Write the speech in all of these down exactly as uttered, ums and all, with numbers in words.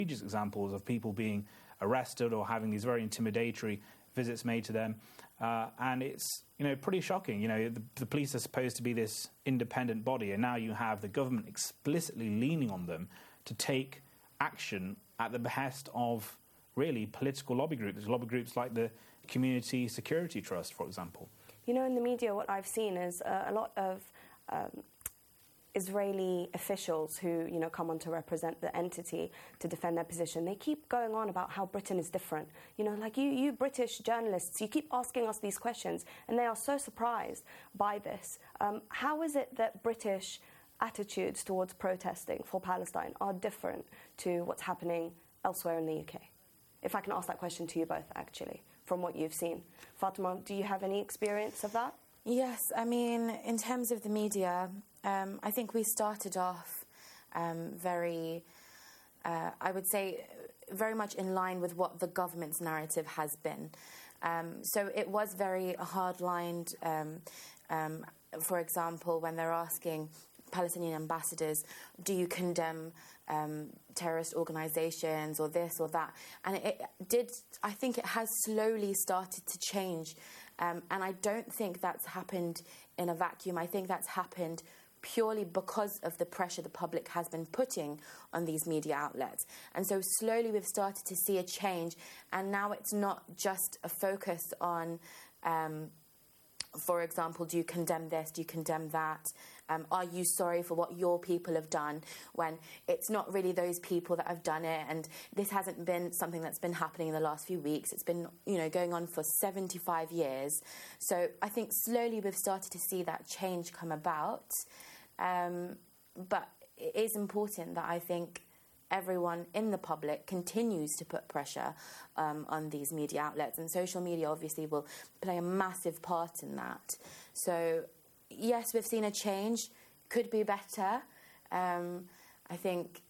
examples of people being arrested or having these very intimidatory visits made to them. Uh, and it's, you know, pretty shocking. You know, the, the police are supposed to be this independent body, and now you have the government explicitly leaning on them to take action at the behest of, really, political lobby groups, lobby groups like the Community Security Trust, for example. You know, in the media, what I've seen is uh, a lot of um, Israeli officials who, you know, come on to represent the entity to defend their position. They keep going on about how Britain is different. You know, like you, you British journalists, you keep asking us these questions, and they are so surprised by this. Um, how is it that British attitudes towards protesting for Palestine are different to what's happening elsewhere in the U K? If I can ask that question to you both, actually, from what you've seen. Fatima, do you have any experience of that? Yes, I mean, in terms of the media, um, I think we started off um, very, uh, I would say, very much in line with what the government's narrative has been. Um, so it was very hard-lined, um, um, for example, when they're asking Palestinian ambassadors, do you condemn um, terrorist organisations or this or that? And it did, I think it has slowly started to change. Um, and I don't think that's happened in a vacuum. I think that's happened purely because of the pressure the public has been putting on these media outlets. And so slowly we've started to see a change. And now it's not just a focus on, um, for example, do you condemn this, do you condemn that? Um, are you sorry for what your people have done? When it's not really those people that have done it, and this hasn't been something that's been happening in the last few weeks. It's been, you know, going on for seventy-five years. So I think slowly we've started to see that change come about. Um, but it is important that I think everyone in the public continues to put pressure um, on these media outlets, and social media obviously will play a massive part in that. So yes, we've seen a change, could be better. Um, I think,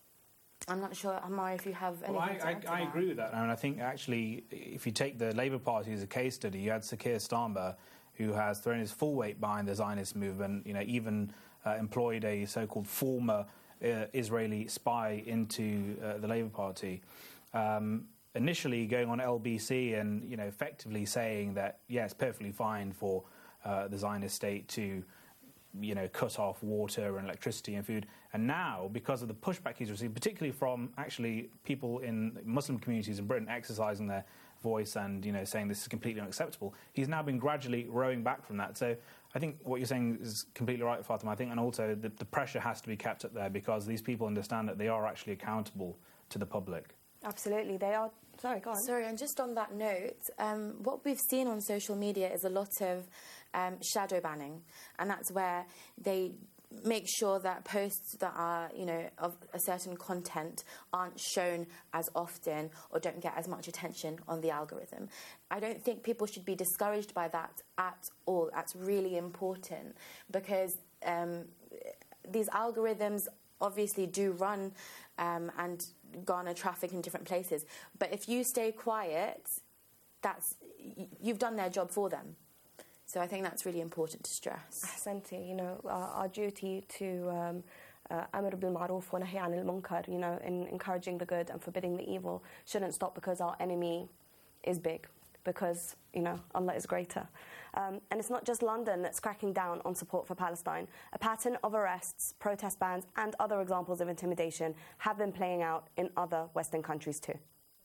I'm not sure, Ammar, if you have anything well, I, to add to I, I that. agree with that. I mean, I think actually, if you take the Labour Party as a case study, you had Sir Keir Starmer, who has thrown his full weight behind the Zionist movement, you know, even uh, employed a so-called former uh, Israeli spy into uh, the Labour Party. Um, initially going on L B C and, you know, effectively saying that, yeah, it's perfectly fine for Uh, the Zionist state to, you know, cut off water and electricity and food. And now, because of the pushback he's received, particularly from actually people in Muslim communities in Britain exercising their voice and, you know, saying this is completely unacceptable, he's now been gradually rowing back from that. So I think what you're saying is completely right, Fatima. I think, and also the, the pressure has to be kept up there because these people understand that they are actually accountable to the public. Absolutely, they are. Sorry, go on. Sorry, and just on that note, um, what we've seen on social media is a lot of um, shadow banning, and that's where they make sure that posts that are, you know, of a certain content aren't shown as often or don't get as much attention on the algorithm. I don't think people should be discouraged by that at all. That's really important because um, these algorithms obviously do run um, and garner traffic in different places. But if you stay quiet, that's you've done their job for them. So I think that's really important to stress. Ahsanti, you know, uh, our duty to um, uh, amr bil ma'roof wa nahy anil munkar, you know, in encouraging the good and forbidding the evil, shouldn't stop because our enemy is big, because, you know, Allah is greater. Um, and it's not just London that's cracking down on support for Palestine. A pattern of arrests, protest bans, and other examples of intimidation have been playing out in other Western countries too.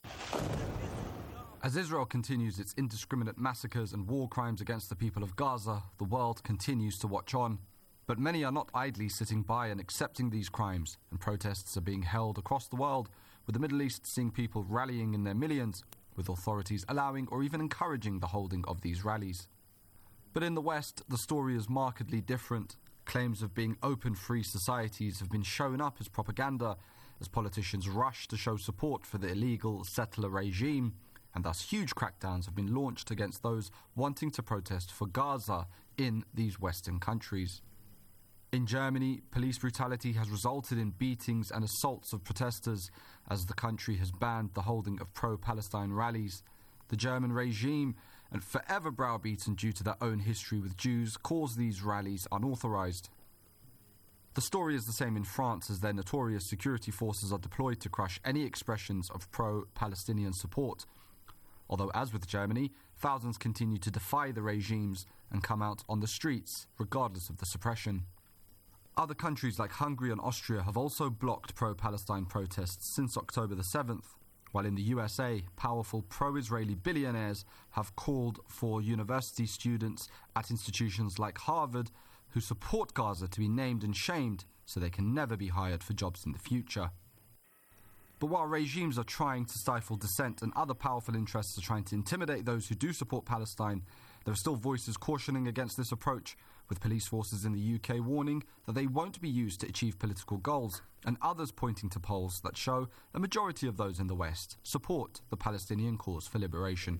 As Israel continues its indiscriminate massacres and war crimes against the people of Gaza, the world continues to watch on. But many are not idly sitting by and accepting these crimes, and protests are being held across the world, with the Middle East seeing people rallying in their millions, with authorities allowing or even encouraging the holding of these rallies. But in the West, the story is markedly different. Claims of being open, free societies have been shown up as propaganda, as politicians rush to show support for the illegal settler regime, and thus huge crackdowns have been launched against those wanting to protest for Gaza in these Western countries. In Germany, police brutality has resulted in beatings and assaults of protesters as the country has banned the holding of pro-Palestine rallies. The German regime, and forever browbeaten due to their own history with Jews, calls these rallies unauthorized. The story is the same in France, as their notorious security forces are deployed to crush any expressions of pro-Palestinian support. Although, as with Germany, thousands continue to defy the regimes and come out on the streets, regardless of the suppression. Other countries like Hungary and Austria have also blocked pro-Palestine protests since October the seventh, while in the U S A, powerful pro-Israeli billionaires have called for university students at institutions like Harvard who support Gaza to be named and shamed so they can never be hired for jobs in the future. But while regimes are trying to stifle dissent and other powerful interests are trying to intimidate those who do support Palestine, there are still voices cautioning against this approach, with police forces in the U K warning that they won't be used to achieve political goals, and others pointing to polls that show a majority of those in the West support the Palestinian cause for liberation.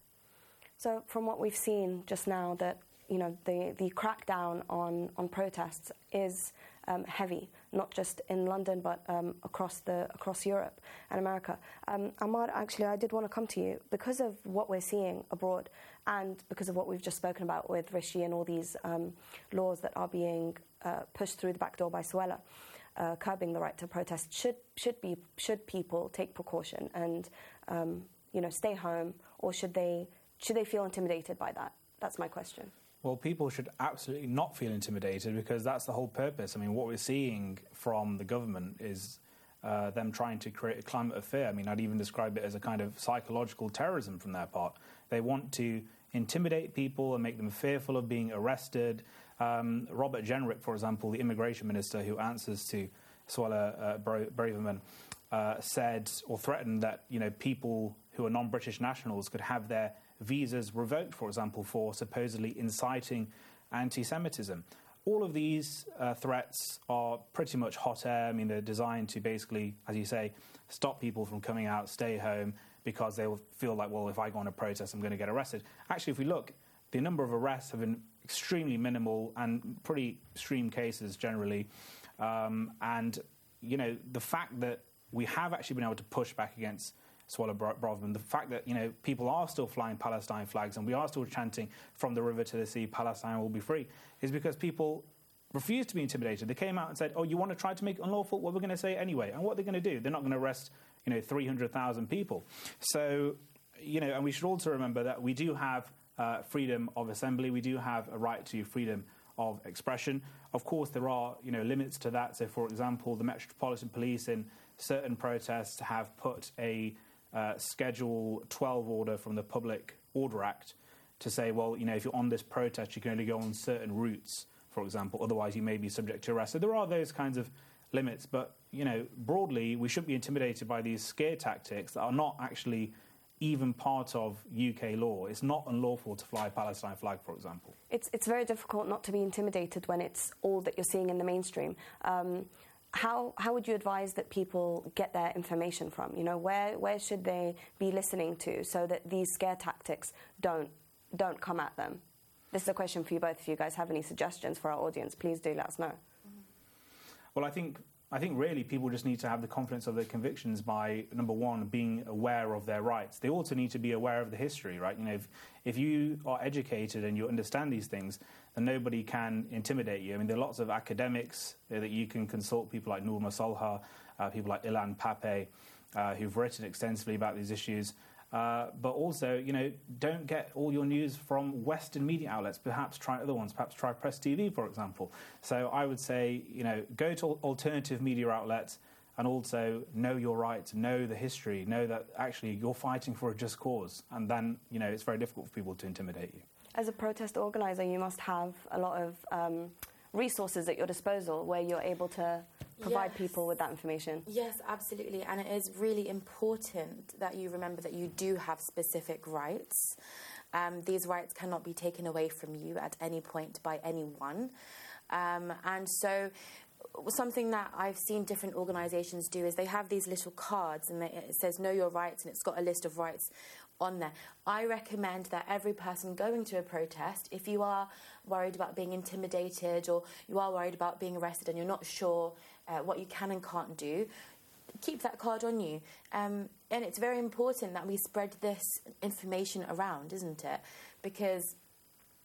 So from what we've seen just now, that you know the, the crackdown on, on protests is um, heavy, not just in London but um, across the across Europe and America. Um, Ahmad, actually, I did want to come to you because of what we're seeing abroad, and because of what we've just spoken about with Rishi and all these um, laws that are being uh, pushed through the back door by Suella, uh, curbing the right to protest. Should should be should people take precaution and um, you know stay home, or should they should they feel intimidated by that? That's my question. Well, people should absolutely not feel intimidated, because that's the whole purpose. I mean, what we're seeing from the government is uh, them trying to create a climate of fear. I mean, I'd even describe it as a kind of psychological terrorism from their part. They want to intimidate people and make them fearful of being arrested. Um, Robert Jenrick, for example, the immigration minister who answers to Suella uh, Braverman, uh, said or threatened that, you know, people who are non-British nationals could have their visas revoked, for example, for supposedly inciting anti-Semitism. All of these uh, threats are pretty much hot air. I mean, they're designed to basically, as you say, stop people from coming out, stay home, because they will feel like, well, if I go on a protest, I'm going to get arrested. Actually, if we look, the number of arrests have been extremely minimal and pretty extreme cases generally. Um, and, you know, the fact that we have actually been able to push back against Suella Braverman, the fact that, you know, people are still flying Palestine flags and we are still chanting from the river to the sea, Palestine will be free, is because people refuse to be intimidated. They came out and said, oh, you want to try to make it unlawful? Well, we're going to say it anyway. And what they're going to do, they're not going to arrest, you know, three hundred thousand people. So, you know, and we should also remember that we do have uh, freedom of assembly. We do have a right to freedom of expression. Of course, there are, you know, limits to that. So, for example, the Metropolitan Police in certain protests have put a Uh, Schedule twelve order from the Public Order Act to say, well, you know, if you're on this protest, you can only go on certain routes, for example, otherwise you may be subject to arrest. So there are those kinds of limits, but, you know, broadly, we shouldn't be intimidated by these scare tactics that are not actually even part of U K law. It's not unlawful to fly a Palestine flag, for example. It's, it's very difficult not to be intimidated when it's all that you're seeing in the mainstream. Um, How how would you advise that people get their information from? You know, where where should they be listening to so that these scare tactics don't don't come at them? This is a question for you both. If you guys have any suggestions for our audience, please do let us know. Mm-hmm. Well, I think I think really people just need to have the confidence of their convictions by, number one, being aware of their rights. They also need to be aware of the history, right? You know, if, if you are educated and you understand these things, then nobody can intimidate you. I mean, there are lots of academics uh, that you can consult, people like Noor Masalha, uh, people like Ilan Pappé, uh, who've written extensively about these issues. Uh, but also, you know, don't get all your news from Western media outlets. Perhaps try other ones. Perhaps try Press T V, for example. So I would say, you know, go to alternative media outlets and also know your rights, know the history, know that actually you're fighting for a just cause. And then, you know, it's very difficult for people to intimidate you. As a protest organizer, you must have a lot of um, resources at your disposal where you're able to provide yes. people with that information. Yes, absolutely. And it is really important that you remember that you do have specific rights. Um, these rights cannot be taken away from you at any point by anyone. Um, and so something that I've seen different organisations do is they have these little cards and they, it says know your rights, and it's got a list of rights on there. I recommend that every person going to a protest, if you are worried about being intimidated or you are worried about being arrested and you're not sure uh, what you can and can't do, keep that card on you. Um, and it's very important that we spread this information around, isn't it? Because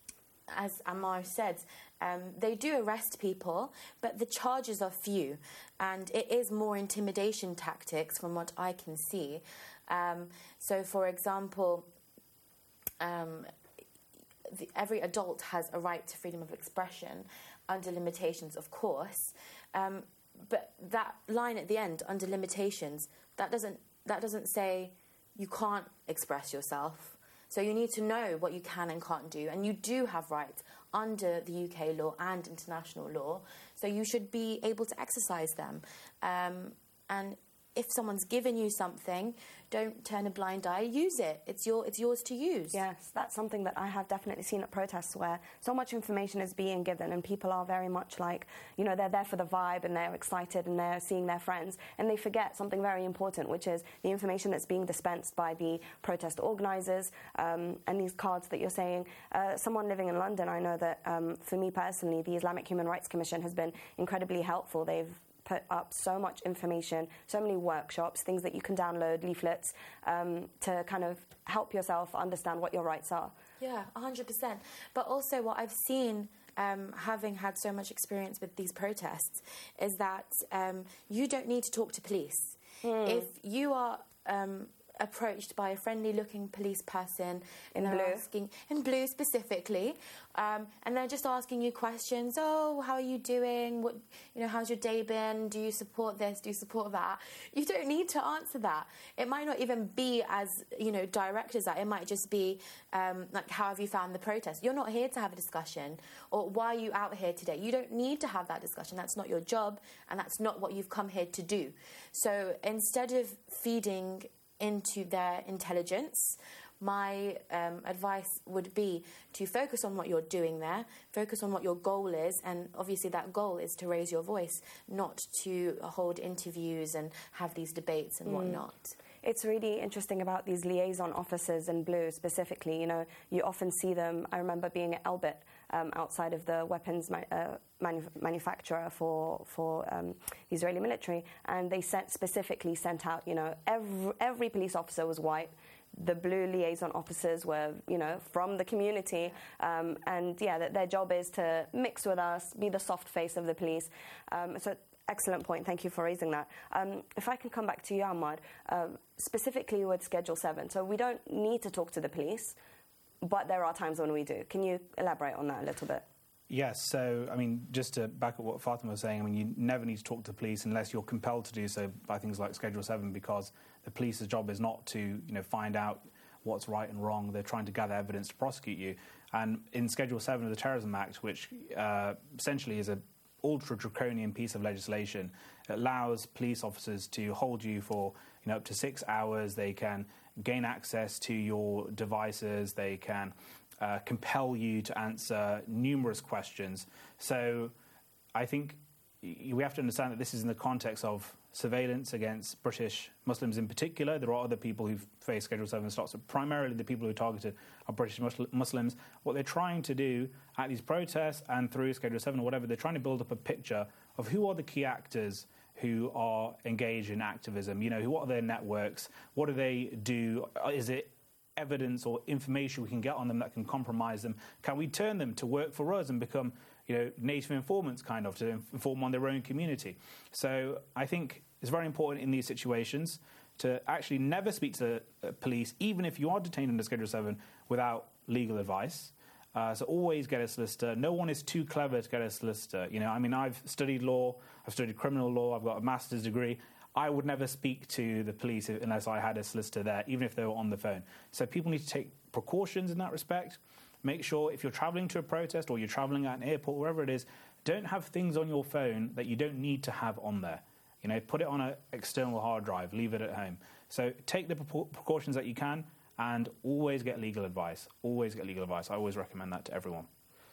as Ammar said, um, they do arrest people, but the charges are few, and it is more intimidation tactics from what I can see. Um, so, for example, um, the, every adult has a right to freedom of expression, under limitations, of course. Um, but that line at the end, under limitations, that doesn't that doesn't say you can't express yourself. So you need to know what you can and can't do, and you do have rights under the U K law and international law, so you should be able to exercise them. Um, and if someone's given you something, don't turn a blind eye. Use it. It's your, it's yours to use. Yes, that's something that I have definitely seen at protests where so much information is being given and people are very much like, you know, they're there for the vibe and they're excited and they're seeing their friends, and they forget something very important, which is the information that's being dispensed by the protest organisers um, and these cards that you're saying. Uh, someone living in London, I know that um, for me personally, the Islamic Human Rights Commission has been incredibly helpful. They've put up so much information, so many workshops, things that you can download, leaflets, um, to kind of help yourself understand what your rights are. Yeah, one hundred percent. But also what I've seen, um, having had so much experience with these protests, is that um, you don't need to talk to police. Mm. If you are um, approached by a friendly-looking police person in blue, asking, in blue specifically, um, and they're just asking you questions. Oh, how are you doing? What, you know, how's your day been? Do you support this? Do you support that? You don't need to answer that. It might not even be as, you know, direct as that. It might just be um, like, how have you found the protest? You're not here to have a discussion, or why are you out here today? You don't need to have that discussion. That's not your job, and that's not what you've come here to do. So instead of feeding into their intelligence, my um, advice would be to focus on what you're doing there, focus on what your goal is, and obviously that goal is to raise your voice, not to hold interviews and have these debates and mm. whatnot. It's really interesting about these liaison officers in blue specifically. You know, you often see them. I remember being at Elbit um, outside of the weapons ma- uh, manu- manufacturer for for um, the Israeli military, and they sent specifically sent out. You know, every every police officer was white. The blue liaison officers were, you know, from the community, um, and yeah, that their job is to mix with us, be the soft face of the police. Um, so. Excellent point. Thank you for raising that. Um, if I can come back to you, Ahmad, uh, specifically with Schedule seven. So we don't need to talk to the police, but there are times when we do. Can you elaborate on that a little bit? Yes. So, I mean, just to back up what Fatima was saying, I mean, you never need to talk to the police unless you're compelled to do so by things like Schedule seven, because the police's job is not to, you know, find out what's right and wrong. They're trying to gather evidence to prosecute you. And in Schedule seven of the Terrorism Act, which uh, essentially is a ultra-draconian piece of legislation, it allows police officers to hold you for, you know, up to six hours. They can gain access to your devices. They can uh, compel you to answer numerous questions. So I think we have to understand that this is in the context of surveillance against British Muslims in particular. There are other people who've faced Schedule seven stops, but primarily the people who are targeted are British Muslims. What they're trying to do at these protests and through Schedule seven or whatever, they're trying to build up a picture of who are the key actors who are engaged in activism. You know, what are their networks? What do they do? Is it evidence or information we can get on them that can compromise them? Can we turn them to work for us and become, you know, native informants, kind of, to inform on their own community? So I think it's very important in these situations to actually never speak to uh, police, even if you are detained under Schedule seven, without legal advice. Uh, so always get a solicitor. No one is too clever to get a solicitor. You know, I mean, I've studied law, I've studied criminal law, I've got a master's degree. I would never speak to the police unless I had a solicitor there, even if they were on the phone. So people need to take precautions in that respect. Make sure if you're travelling to a protest or you're travelling at an airport, wherever it is, don't have things on your phone that you don't need to have on there. You know, put it on an external hard drive, leave it at home. So take the precautions that you can, and always get legal advice. Always get legal advice. I always recommend that to everyone.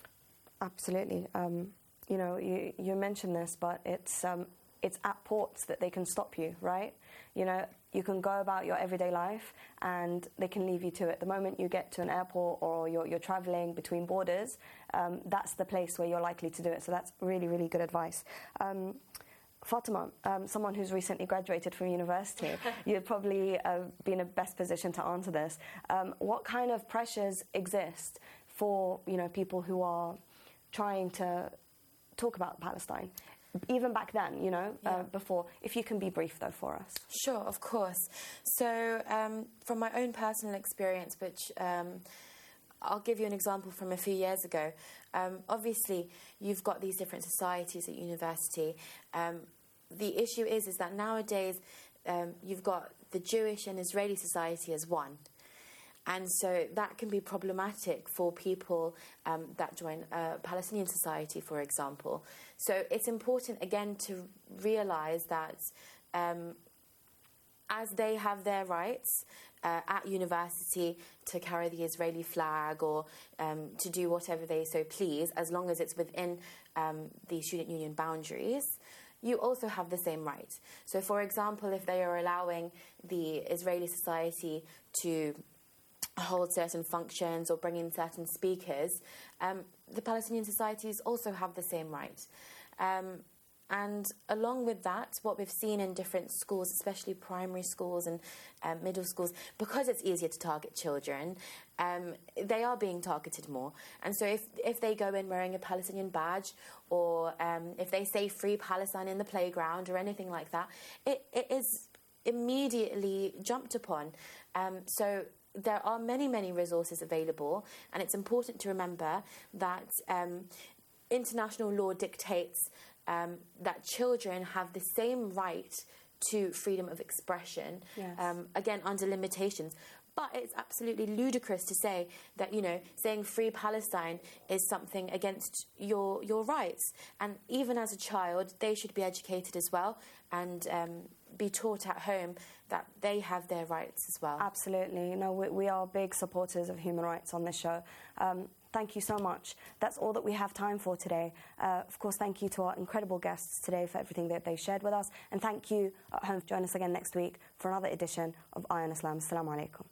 Absolutely. Um, you know, you, you mentioned this, but it's um, it's at ports that they can stop you, right? You know, you can go about your everyday life and they can leave you to it. The moment you get to an airport or you're, you're travelling between borders, um, that's the place where you're likely to do it. So that's really, really good advice. Um, Fatima, um, someone who's recently graduated from university, you'd probably uh, be in a best position to answer this. Um, what kind of pressures exist for, you know, people who are trying to talk about Palestine? Even back then, you know, yeah. uh, before. If you can be brief, though, for us. Sure, of course. So, um, from my own personal experience, which um, I'll give you an example from a few years ago. Um, obviously, you've got these different societies at university. Um, the issue is, is that nowadays um, you've got the Jewish and Israeli society as one. And so that can be problematic for people um, that join a Palestinian society, for example. So it's important, again, to realise that um, as they have their rights uh, at university to carry the Israeli flag or um, to do whatever they so please, as long as it's within um, the student union boundaries, you also have the same right. So, for example, if they are allowing the Israeli society to hold certain functions or bring in certain speakers, um, the Palestinian societies also have the same right. Um, and along with that, what we've seen in different schools, especially primary schools and um, middle schools, because it's easier to target children, um, they are being targeted more. And so if, if they go in wearing a Palestinian badge, or um, if they say Free Palestine in the playground or anything like that, it, it is immediately jumped upon. Um, so there are many, many resources available, and it's important to remember that um, international law dictates um, that children have the same right to freedom of expression, yes. um, again, under limitations. But it's absolutely ludicrous to say that, you know, saying Free Palestine is something against your your rights. And even as a child, they should be educated as well and um, be taught at home that they have their rights as well. Absolutely. No, we, we are big supporters of human rights on this show. Um, thank you so much. That's all that we have time for today. Uh, of course, thank you to our incredible guests today for everything that they shared with us. And thank you at home for joining us again next week for another edition of Eye on Islam. Assalamu alaikum.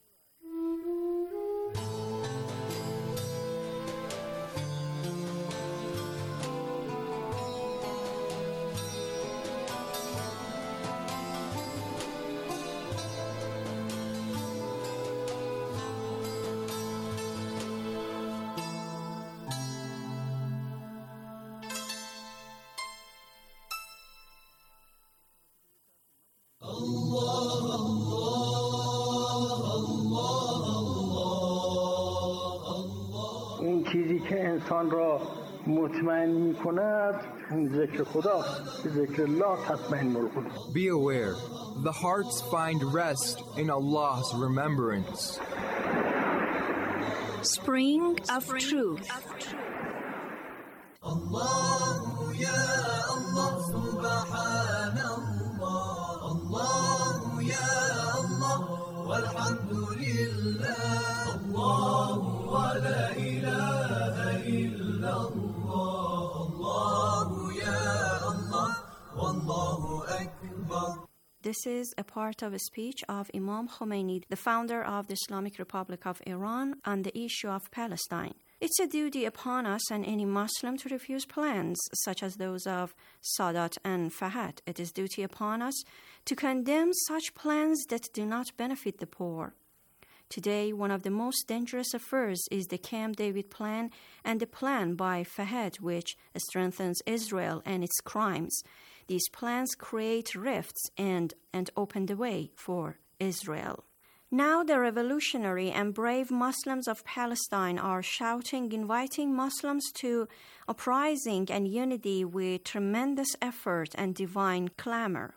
چیزی که انسان را مطمئن می‌کند ذکر خداست. ذکر الله تطمئن القلوب. Be aware, the hearts find rest in Allah's remembrance. Spring of Truth. Allah ya Allah subhanallah. Allah ya Allah walhamdulillah. Allah wa la ilaha illallah. Allah ya Allah wallahu akbar. This is a part of a speech of Imam Khomeini, the founder of the Islamic Republic of Iran, on the issue of Palestine. It's a duty upon us and any Muslim to refuse plans such as those of Sadat and Fahad. It is duty upon us to condemn such plans that do not benefit the poor. Today, one of the most dangerous affairs is the Camp David plan and the plan by Fahad, which strengthens Israel and its crimes. These plans create rifts and, and open the way for Israel. Now the revolutionary and brave Muslims of Palestine are shouting, inviting Muslims to uprising and unity with tremendous effort and divine clamor.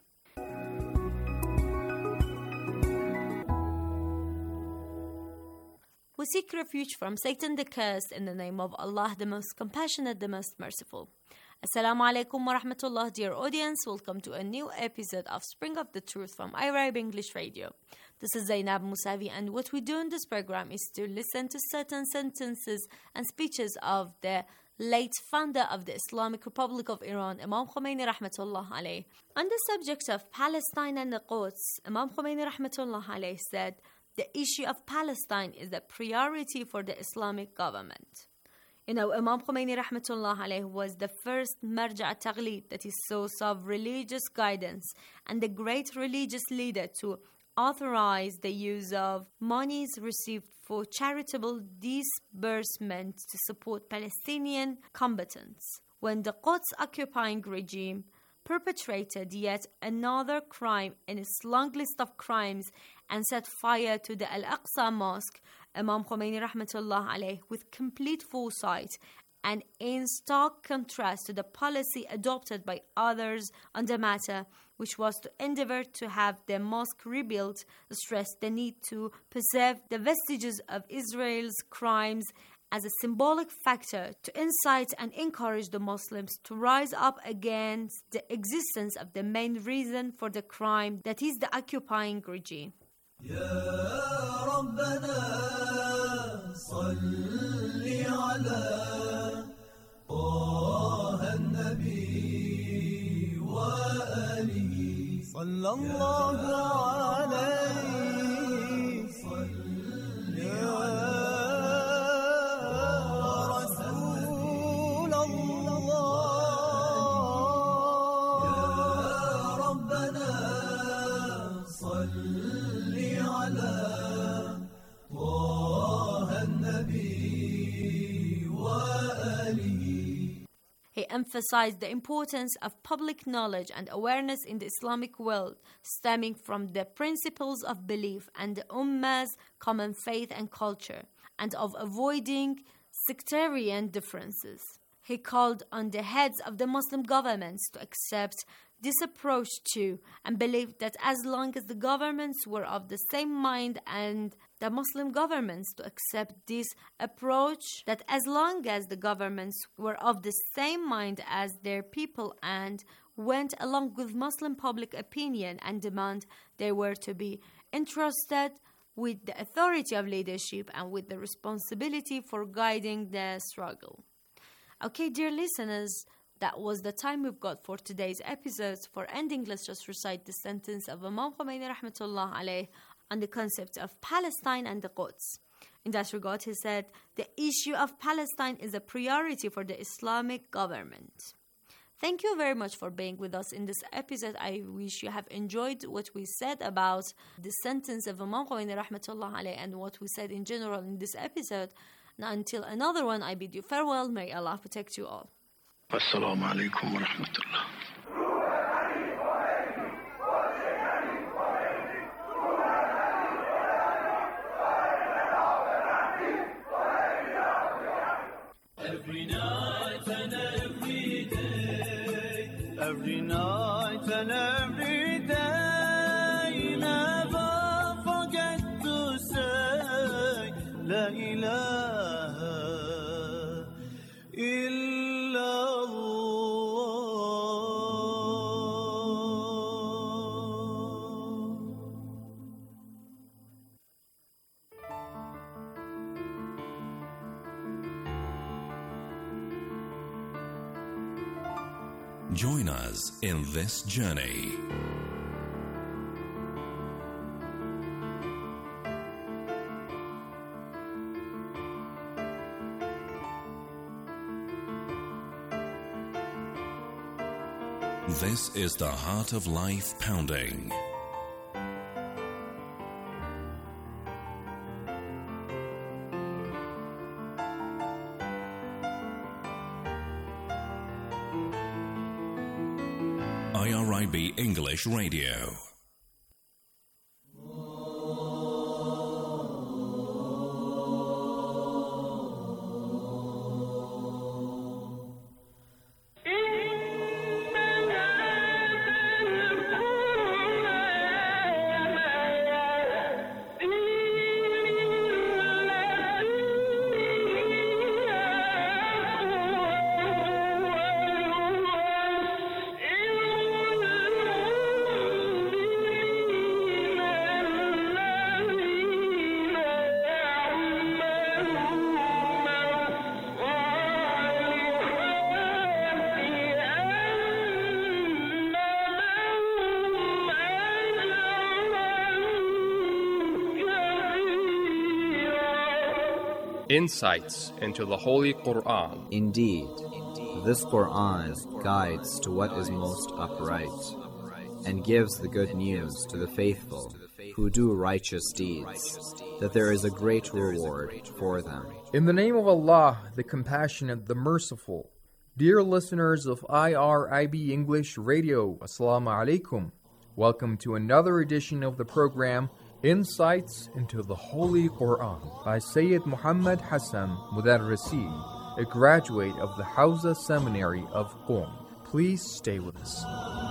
We seek refuge from Satan the cursed in the name of Allah, the most compassionate, the most merciful. Assalamu alaikum wa rahmatullah, dear audience. Welcome to a new episode of Spring of the Truth from Arab English Radio. This is Zainab Musavi, and what we do in this program is to listen to certain sentences and speeches of the late founder of the Islamic Republic of Iran, Imam Khomeini rahmatullah alayh. On the subject of Palestine and the Quds, Imam Khomeini rahmatullah alayh said, the issue of Palestine is a priority for the Islamic government. You know, Imam Khomeini rahmatullah alayh was the first marja' taqlid, that is source of religious guidance, and the great religious leader to authorized the use of monies received for charitable disbursement to support Palestinian combatants when the Quds occupying regime perpetrated yet another crime in its long list of crimes and set fire to the Al-Aqsa Mosque. Imam Khomeini rahmatullah alayh, with complete foresight and in stark contrast to the policy adopted by others on the matter, which was to endeavor to have the mosque rebuilt, stressed the need to preserve the vestiges of Israel's crimes as a symbolic factor to incite and encourage the Muslims to rise up against the existence of the main reason for the crime, that is the occupying regime. يا ربنا صل على طه النبي وآله صلى الله عليه صل يا رسول الله يا ربنا صل على طه النبي وآله. He emphasized the importance of public knowledge and awareness in the Islamic world, stemming from the principles of belief and the Ummah's common faith and culture, and of avoiding sectarian differences. He called on the heads of the Muslim governments to accept this approach too, and believed that as long as the governments were of the same mind, and the Muslim governments to accept this approach, that as long as the governments were of the same mind as their people and went along with Muslim public opinion and demand, they were to be entrusted with the authority of leadership and with the responsibility for guiding the struggle. Okay, dear listeners, that was the time we've got for today's episodes. For ending, let's just recite the sentence of Imam Khomeini rahmatullah alayh on the concept of Palestine and the Quds. In that regard, he said, the issue of Palestine is a priority for the Islamic government. Thank you very much for being with us in this episode. I wish you have enjoyed what we said about the sentence of Imam Khomeini rahmatullah alayh and what we said in general in this episode. Now, until another one, I bid you farewell. May Allah protect you all. Assalamu alaikum wa rahmatullah. Every night and every day, every night and every day, never forget to say La ilaha Join us in this journey. This is the Heart of Life Pounding. I R I B English Radio. Insights into the Holy Quran. Indeed, this Quran guides to what is most upright and gives the good news to the faithful who do righteous deeds, that there is a great reward for them. In the name of Allah, the Compassionate, the Merciful. Dear listeners of I R I B English Radio, Assalamu alaikum. Welcome to another edition of the program Insights into the Holy Quran by Sayyid Muhammad Hassan Mudarrisi, a graduate of the Hawza Seminary of Qom. Please stay with us.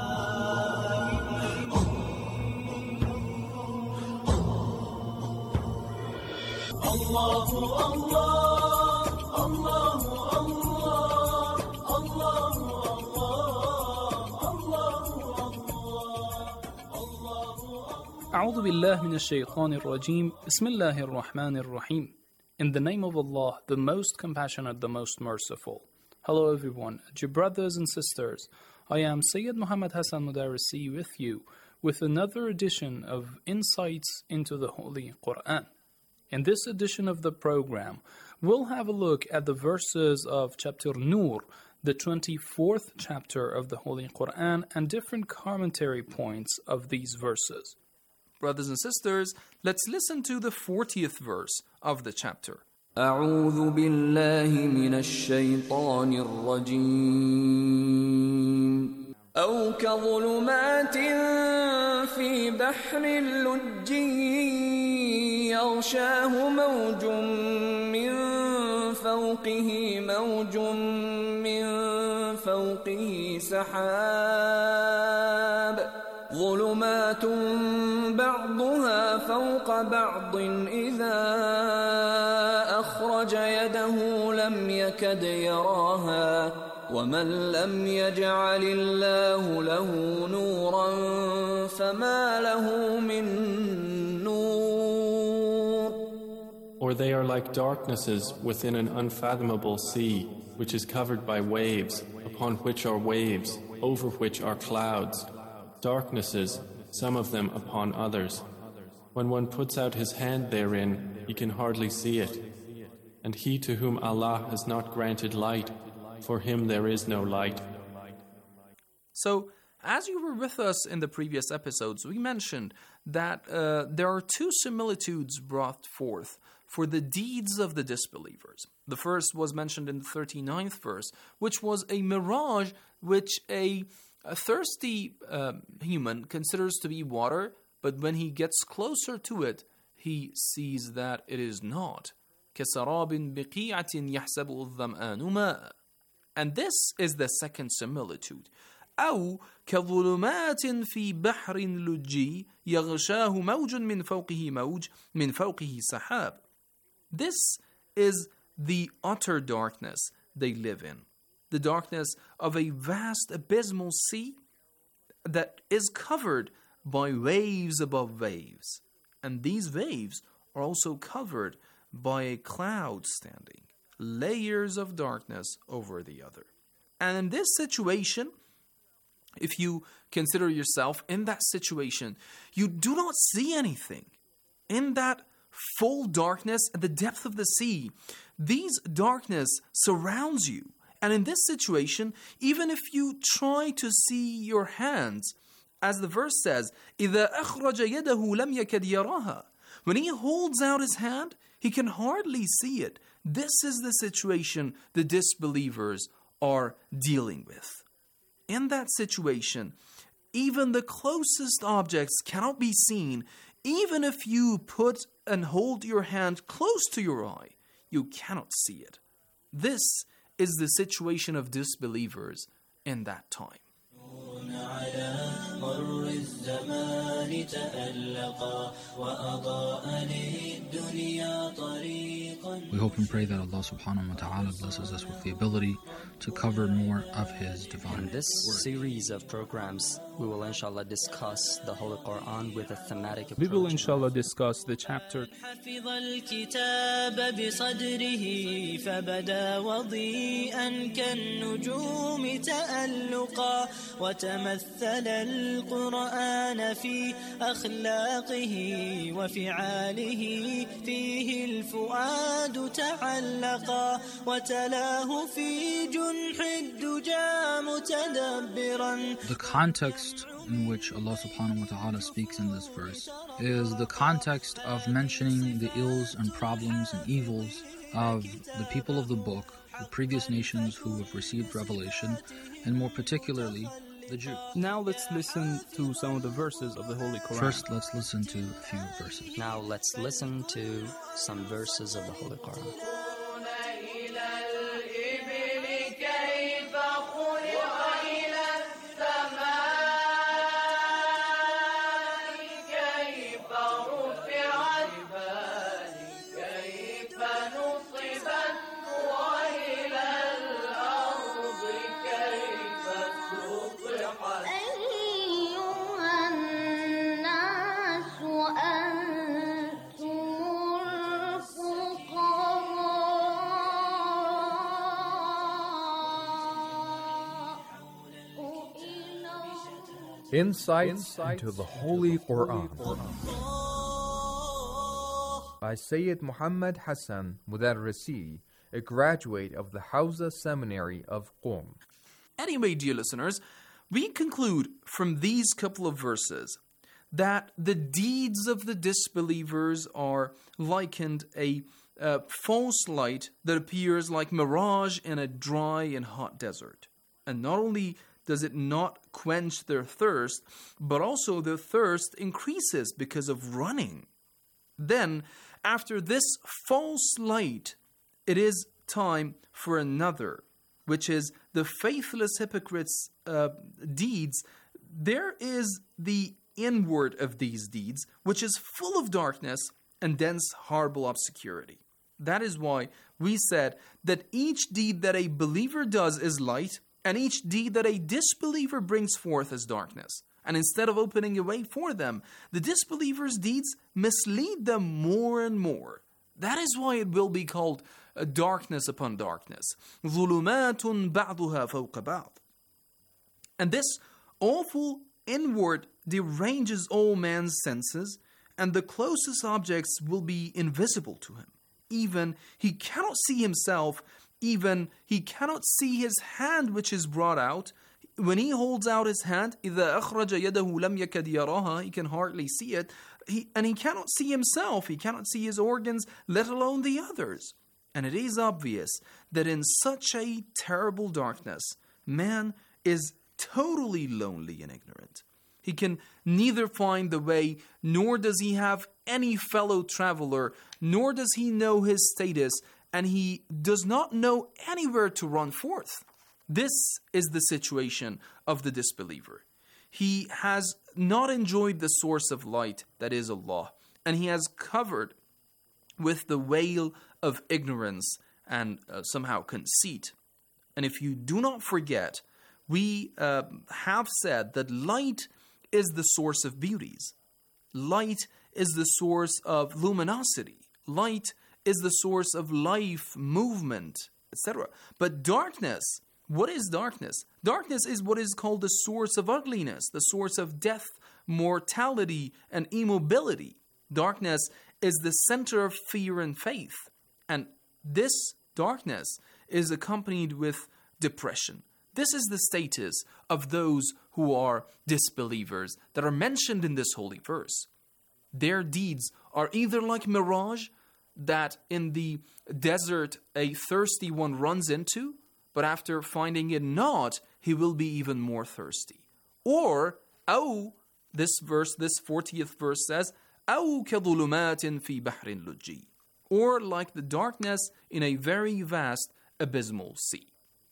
أعوذ بالله من الشيطان الرجيم بسم الله الرحمن الرحيم. In the name of Allah, the most compassionate, the most merciful. Hello everyone, dear brothers and sisters. I am Sayyid Muhammad Hassan Mudarrisi with you with another edition of Insights into the Holy Quran. In this edition of the program, we'll have a look at the verses of chapter Nur, the twenty-fourth chapter of the Holy Quran, and different commentary points of these verses. Brothers and sisters, let's listen to the fortieth verse of the chapter. أعوذ بالله من الشيطان الرجيم أو كظلمات في بحر اللجي يغشاه موج من فوقه موج من فوقه سحاب ظلمات بعضها فوق بعض إذا أخرج يده لم يكد يراها ومن لم يجعل الله له نورا فما له من نور. Or they are like darknesses within an unfathomable sea, which is covered by waves, upon which are waves, over which are clouds. Darknesses, some of them upon others. When one puts out his hand therein, he can hardly see it. And he to whom Allah has not granted light, for him there is no light. So, as you were with us in the previous episodes, we mentioned that uh, there are two similitudes brought forth for the deeds of the disbelievers. The first was mentioned in the thirty-ninth verse, which was a mirage which a A thirsty uh, human considers to be water, but when he gets closer to it, he sees that it is not. كَسَرَابٍ بِقِيعَةٍ يَحْسَبُهُ الظَّمْآنُ مَاءً. And this is the second similitude. أو كظلمات في بحر لجي يغشاه موج من فوقه موج من فوقه سحاب. This is the utter darkness they live in. The darkness of a vast abysmal sea that is covered by waves above waves. And these waves are also covered by a cloud standing, layers of darkness over the other. And in this situation, if you consider yourself in that situation, you do not see anything. In that full darkness at the depth of the sea, these darkness surrounds you. And in this situation, even if you try to see your hands, as the verse says, إِذَا أَخْرَجَ يَدَهُ لَمْ يَكَدْ يَرَاهَا. When he holds out his hand, he can hardly see it. This is the situation the disbelievers are dealing with. In that situation, even the closest objects cannot be seen. Even if you put and hold your hand close to your eye, you cannot see it. This is the situation of disbelievers in that time. We hope and pray that Allah subhanahu wa ta'ala blesses us with the ability to cover more of His divine In this word. series of programs, we will inshallah discuss the Holy Quran with a thematic approach. We will inshallah discuss the chapter حفظ الكتاب بصدره فبدا وضيئا كالنجوم تألقا وتمثل القرآن القرآن في أخلاقه وفعاله فيه الفؤاد تعلقا وتلاه في جنح الدجى متدبرا. The context in which Allah subhanahu wa ta'ala speaks in this verse is the context of mentioning the ills and problems and evils of the people of the book, the previous nations who have received revelation, and more particularly the Jews. Now let's listen to some of the verses of the Holy Quran. First, let's listen to a few verses. Now let's listen to some verses of the Holy Quran. Insights into the Holy Quran by Sayyid Muhammad Hassan Mudarrisi, a graduate of the Hawza Seminary of Qom. Anyway, dear listeners, we conclude from these couple of verses that the deeds of the disbelievers are likened a uh, false light that appears like mirage in a dry and hot desert. And not only does it not quench their thirst, but also their thirst increases because of running. Then, after this false light, it is time for another, which is the faithless hypocrites' uh, deeds. There is the inward of these deeds, which is full of darkness and dense, horrible obscurity. That is why we said that each deed that a believer does is light, and each deed that a disbeliever brings forth is darkness. And instead of opening a way for them, the disbelievers' deeds mislead them more and more. That is why it will be called a darkness upon darkness. ظُلُمَاتٌ بَعْضُهَا فَوْقَ بَعْضٍ. And this awful inward deranges all man's senses, and the closest objects will be invisible to him. Even he cannot see himself. Even he cannot see his hand which is brought out. When he holds out his hand, إِذَا أَخْرَجَ يَدَهُ لَمْ يَكَدْ يَرَاهَا, he can hardly see it. He, and he cannot see himself. He cannot see his organs, let alone the others. And it is obvious that in such a terrible darkness, man is totally lonely and ignorant. He can neither find the way, nor does he have any fellow traveler, nor does he know his status, and he does not know anywhere to run forth. This is the situation of the disbeliever. He has not enjoyed the source of light, that is Allah, and he has covered with the veil of ignorance and uh, somehow conceit. And if you do not forget, we uh, have said that light is the source of beauties. Light is the source of luminosity. Light is the source of life, movement, et cetera. But darkness, what is darkness? Darkness is what is called the source of ugliness, the source of death, mortality, and immobility. Darkness is the center of fear and faith. And this darkness is accompanied with depression. This is the status of those who are disbelievers that are mentioned in this holy verse. Their deeds are either like mirage that in the desert a thirsty one runs into, but after finding it not, he will be even more thirsty. Or, أو, this verse, this fortieth verse says, أو كظلمات في بحر لجي, or like the darkness in a very vast abysmal sea.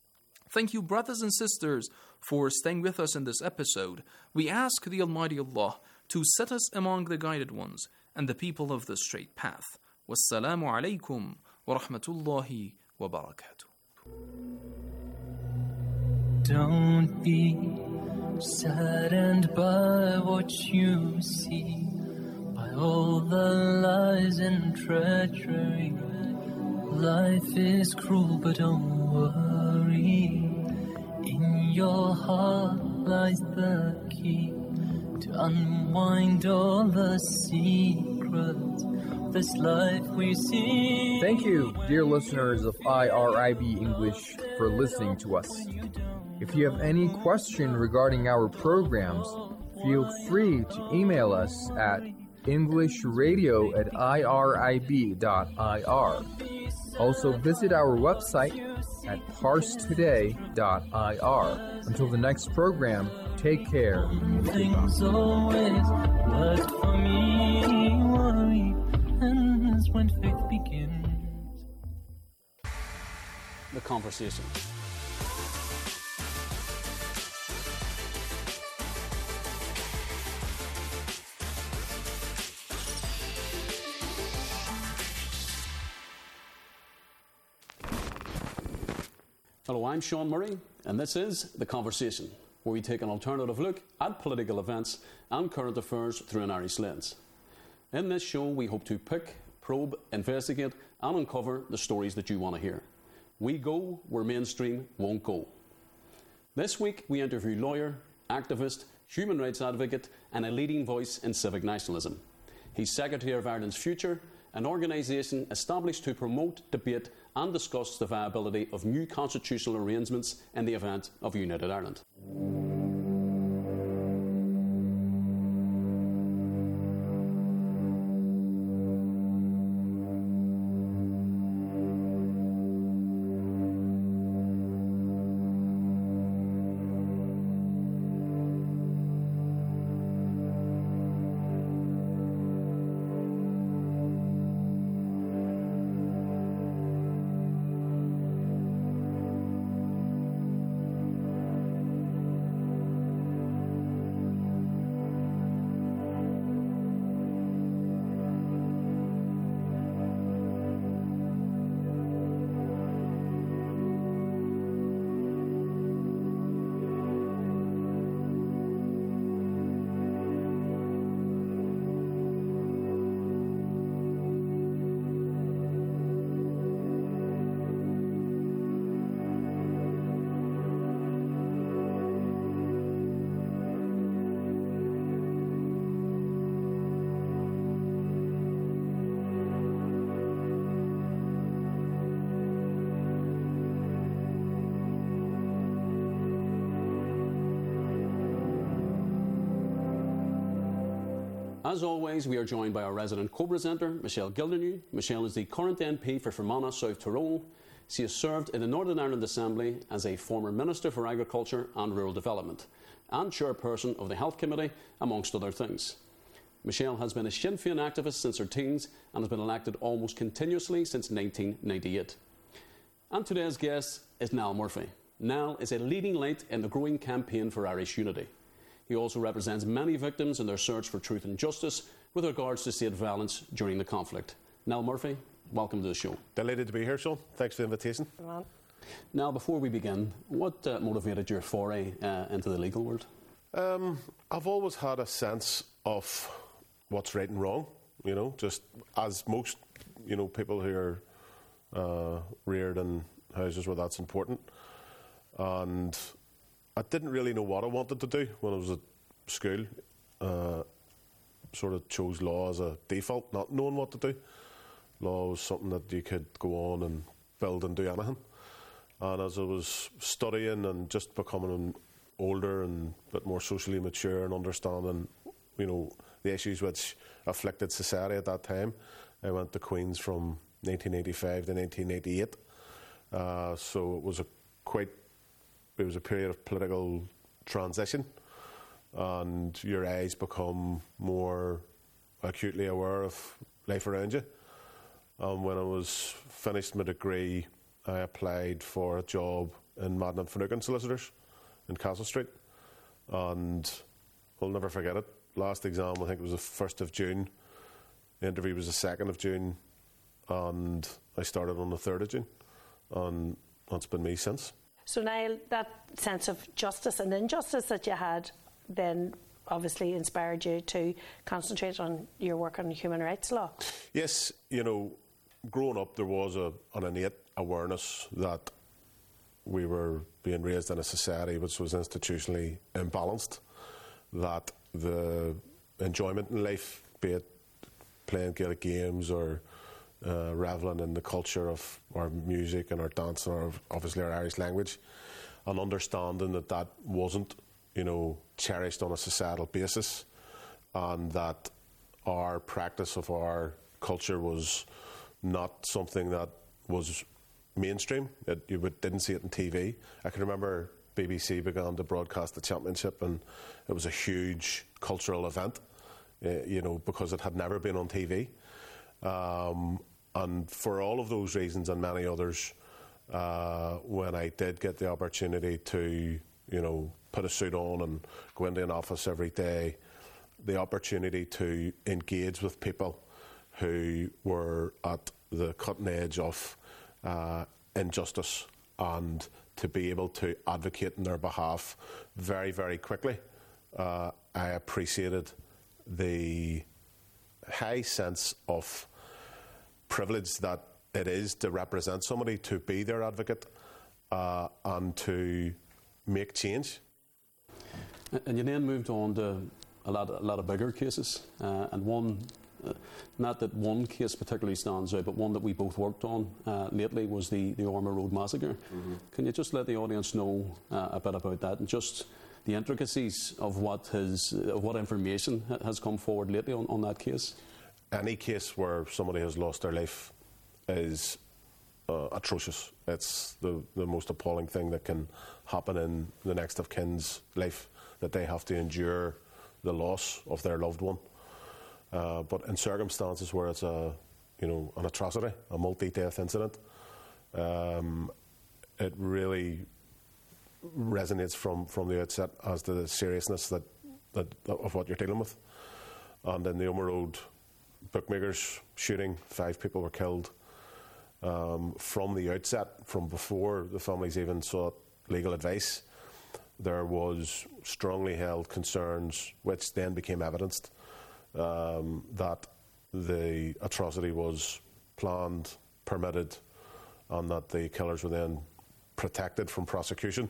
Thank you, brothers and sisters, for staying with us in this episode. We ask the Almighty Allah to set us among the guided ones and the people of the straight path. Wassalamu alaikum wa rahmatullahi wa barakatuh. Don't be saddened by what you see, by all the lies and treachery. Life is cruel, but don't worry. In your heart lies the key to unwind all the secrets of this life we see. Thank you, dear listeners of I R I B English, for listening to us. If you have any question regarding our programs, feel free to email us at englishradio at irib dot I R. Also visit our website at parstoday dot I R. Until the next program, take care. Things always work for me. Worry ends when faith begins. The conversation. Hello, I'm Sean Murray, and this is The Conversation, where we take an alternative look at political events and current affairs through an Irish lens. In this show, we hope to pick, probe, investigate, and uncover the stories that you want to hear. We go where mainstream won't go. This week, we interview lawyer, activist, human rights advocate, and a leading voice in civic nationalism. He's Secretary of Ireland's Future, an organisation established to promote, debate and discuss the viability of new constitutional arrangements in the event of United Ireland. As always, we are joined by our resident co-presenter, Michelle Gildernew. Michelle is the current M P for Fermanagh, South Tyrone. She has served in the Northern Ireland Assembly as a former Minister for Agriculture and Rural Development and chairperson of the Health Committee, amongst other things. Michelle has been a Sinn Féin activist since her teens and has been elected almost continuously since nineteen ninety-eight. And today's guest is Niall Murphy. Niall is a leading light in the growing campaign for Irish unity. He also represents many victims in their search for truth and justice with regards to state violence during the conflict. Niall Murphy, welcome to the show. Delighted to be here, Sean. Thanks for the invitation. Now, before we begin, what uh, motivated your foray uh, into the legal world? Um, I've always had a sense of what's right and wrong, you know, just as most, you know, people who are uh, reared in houses where that's important. And I didn't really know what I wanted to do when I was at school. Uh, sort of chose law as a default, not knowing what to do. Law was something that you could go on and build and do anything. And as I was studying and just becoming older and a bit more socially mature and understanding, you know, the issues which afflicted society at that time, I went to Queen's from nineteen eighty-five to nineteen eighty-eight. Uh, so it was a quite It was a period of political transition, and your eyes become more acutely aware of life around you. Um, when I was finished my degree, I applied for a job in Madden and Finucane Solicitors in Castle Street, and I'll never forget it. Last exam, I think it was the first of June. The interview was the second of June, and I started on the third of June, and that's been me since. So, Niall, that sense of justice and injustice that you had then obviously inspired you to concentrate on your work on human rights law. Yes, you know, growing up there was a, an innate awareness that we were being raised in a society which was institutionally imbalanced, that the enjoyment in life, be it playing Gaelic games or uh, reveling in the culture of our music and our dance and our, obviously our Irish language, and understanding that that wasn't, you know, cherished on a societal basis, and that our practice of our culture was not something that was mainstream. It, you would, didn't see it on T V. I can remember B B C began to broadcast the championship, and it was a huge cultural event, uh, you know, because it had never been on T V. Um, and for all of those reasons and many others, uh, when I did get the opportunity to, you know, put a suit on and go into an office every day, the opportunity to engage with people who were at the cutting edge of uh, injustice, and to be able to advocate in their behalf very, very quickly, uh, I appreciated the high sense of privilege that it is to represent somebody, to be their advocate, uh, and to make change. And you then moved on to a lot, a lot of bigger cases, uh, and one, uh, not that one case particularly stands out, but one that we both worked on uh, lately was the, the Ormeau Road massacre. Mm-hmm. Can you just let the audience know uh, a bit about that, and just the intricacies of what has, of what information has come forward lately on, on that case? Any case where somebody has lost their life is uh, atrocious. It's the, the most appalling thing that can happen in the next of kin's life, that they have to endure the loss of their loved one. Uh, but in circumstances where it's a, you know, an atrocity, a multi-death incident, um, it really resonates from, from the outset as to the seriousness that, that of what you're dealing with. And in the Ormeau Road bookmakers shooting, five people were killed. Um, from the outset, from before the families even sought legal advice, there was strongly held concerns, which then became evidenced, um, that the atrocity was planned, permitted, and that the killers were then protected from prosecution.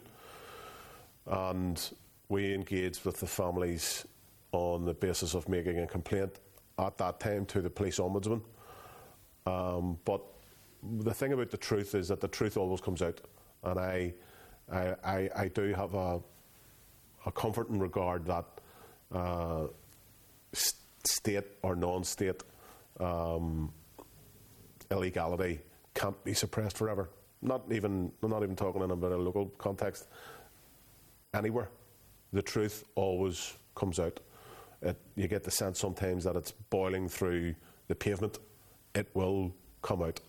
And we engaged with the families on the basis of making a complaint at that time to the police ombudsman. Um, but the thing about the truth is that the truth always comes out, and I, I, I, I do have a, a comfort in regard that uh, st- state or non-state um, illegality can't be suppressed forever. Not even, I'm not even talking in about a local context. Anywhere, the truth always comes out. It, you get the sense sometimes that it's boiling through the pavement. It will come out.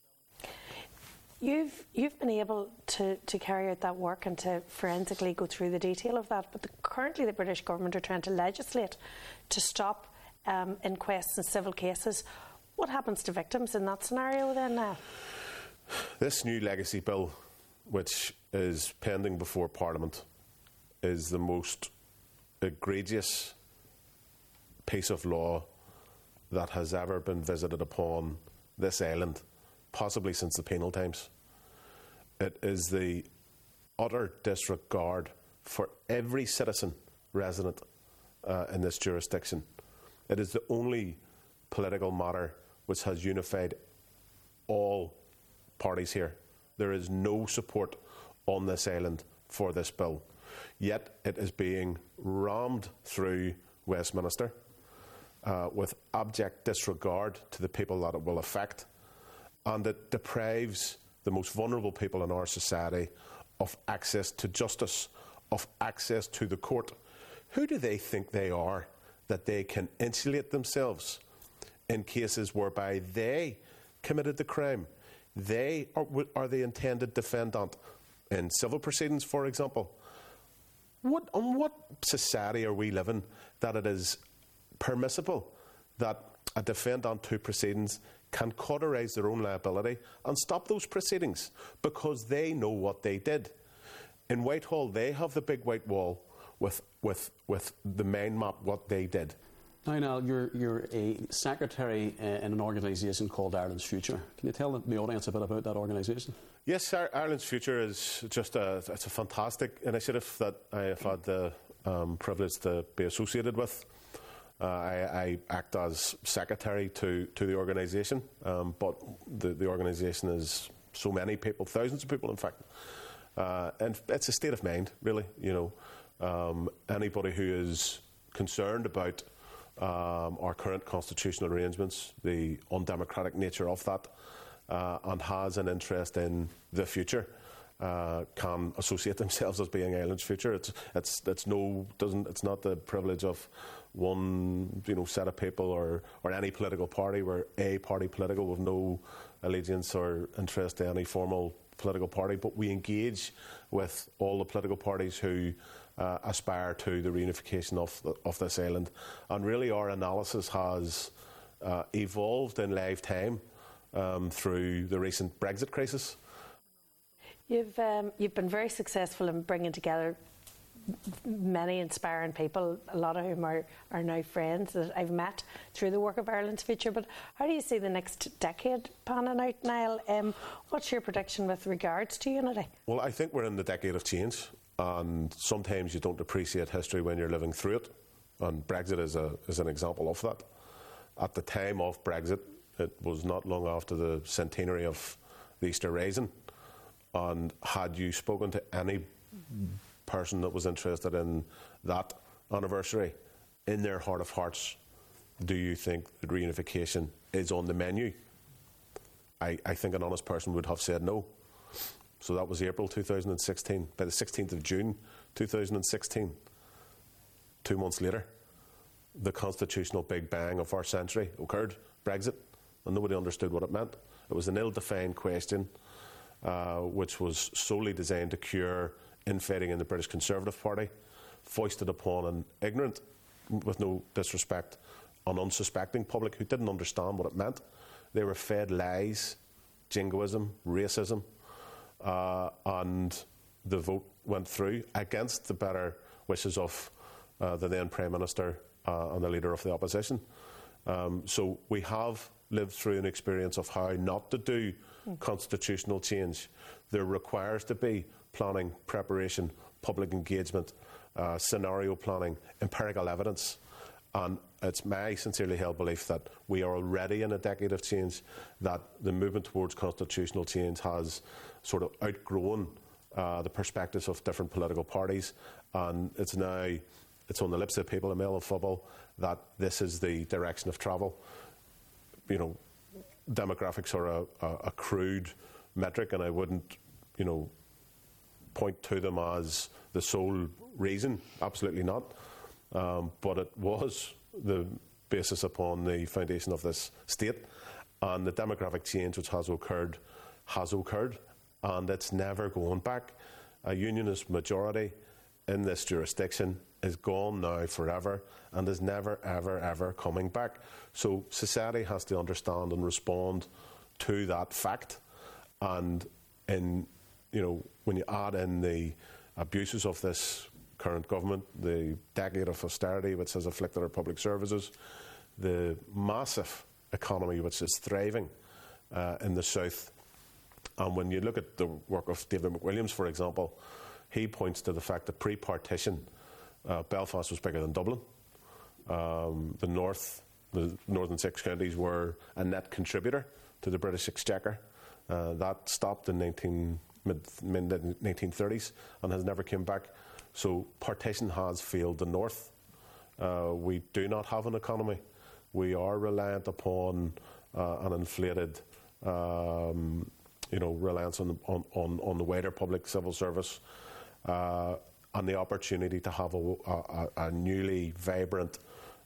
You've you've been able to, to carry out that work and to forensically go through the detail of that, but the, currently the British government are trying to legislate to stop um, inquests in civil cases. What happens to victims in that scenario then now? This new legacy bill, which is pending before Parliament, is the most egregious piece of law that has ever been visited upon this island, possibly since the penal times. It is the utter disregard for every citizen resident uh, in this jurisdiction. It is the only political matter which has unified all parties here. There is no support on this island for this bill. Yet it is being rammed through Westminster uh, with abject disregard to the people that it will affect, and it deprives the most vulnerable people in our society of access to justice, of access to the court. Who do they think they are that they can insulate themselves in cases whereby they committed the crime? They are, are the intended defendant in civil proceedings, for example. What, on what society are we living that it is permissible that a defendant to proceedings can cauterise their own liability and stop those proceedings because they know what they did? In Whitehall, they have the big white wall with, with, with the mind map, what they did. Now, Niall, you're, you're a secretary uh, in an organisation called Ireland's Future. Can you tell the audience a bit about that organisation? Yes, Ireland's Future is just a, it's a fantastic initiative that I have had the um, privileged to be associated with. Uh, I, I act as secretary to, to the organisation, um, but the, the organisation is so many people, thousands of people, in fact. Uh, and it's a state of mind, really. You know, um, anybody who is concerned about um, our current constitutional arrangements, the undemocratic nature of that, uh, and has an interest in the future, uh, can associate themselves as being Ireland's future. It's it's it's no doesn't it's not the privilege of one you know set of people or or any political party. We're a party political with no allegiance or interest to any formal political party, but we engage with all the political parties who uh, aspire to the reunification of the, of this island. And really, our analysis has uh, evolved in live time um, through the recent Brexit crisis. You've um, you've been very successful in bringing together many inspiring people, a lot of whom are, are now friends that I've met through the work of Ireland's Future. But how do you see the next decade panning out, Niall? Um, what's your prediction with regards to unity? Well, I think we're in the decade of change, and sometimes you don't appreciate history when you're living through it, and Brexit is, a, is an example of that. At the time of Brexit, it was not long after the centenary of the Easter Rising, and had you spoken to any person that was interested in that anniversary, in their heart of hearts, do you think that reunification is on the menu? I, I think an honest person would have said no. So that was April two thousand sixteen. By the sixteenth of June two thousand sixteen, two months later, the constitutional big bang of our century occurred, Brexit, and nobody understood what it meant. It was an ill-defined question uh, which was solely designed to cure infighting in the British Conservative Party, foisted upon an ignorant, with no disrespect, an unsuspecting public who didn't understand what it meant. They were fed lies, jingoism, racism, uh, and the vote went through against the better wishes of uh, the then Prime Minister uh, and the Leader of the Opposition. Um, so we have lived through an experience of how not to do mm. constitutional change. There requires to be planning, preparation, public engagement, uh, scenario planning, empirical evidence. And it's my sincerely held belief that we are already in a decade of change, that the movement towards constitutional change has sort of outgrown uh, the perspectives of different political parties, and it's now it's on the lips of people in Mail and Football that this is the direction of travel. You know, demographics are a, a, a crude metric, and I wouldn't, you know, point to them as the sole reason. Absolutely not. Um, but it was the basis upon the foundation of this state, and the demographic change which has occurred has occurred, and it's never going back. A unionist majority in this jurisdiction is gone now forever and is never, ever, ever coming back. So society has to understand and respond to that fact, and in you know, when you add in the abuses of this current government, the decade of austerity which has afflicted our public services, the massive economy which is thriving uh, in the south, and when you look at the work of David McWilliams, for example, he points to the fact that pre-partition, uh, Belfast was bigger than Dublin. Um, the north, the northern six counties were a net contributor to the British Exchequer. Uh, that stopped in nineteen mid nineteen thirties and has never come back. So partition has failed the north. Uh, we do not have an economy. We are reliant upon uh, an inflated, um, you know, reliance on, on, on, on the wider public civil service, uh, and the opportunity to have a, a, a newly vibrant